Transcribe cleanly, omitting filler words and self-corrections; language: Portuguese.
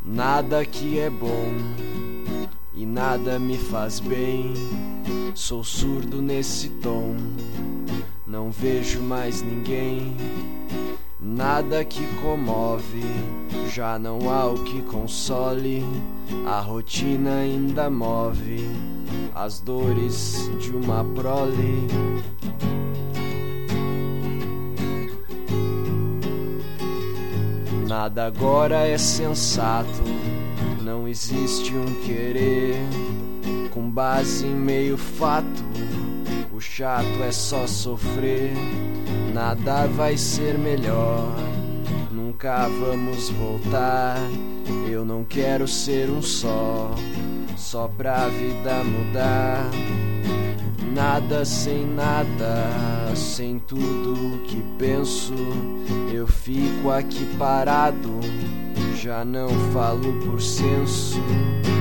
Nada aqui é bom e nada me faz bem. Sou surdo nesse tom, não vejo mais ninguém. Nada que comove, já não há o que console. A rotina ainda move as dores de uma prole. Nada agora é sensato, não existe um querer com base em meio fato. O chato é só sofrer, nada vai ser melhor, nunca vamos voltar. Eu não quero ser um só pra vida mudar. Nada sem nada, sem tudo que penso. Eu fico aqui parado, já não falo por senso.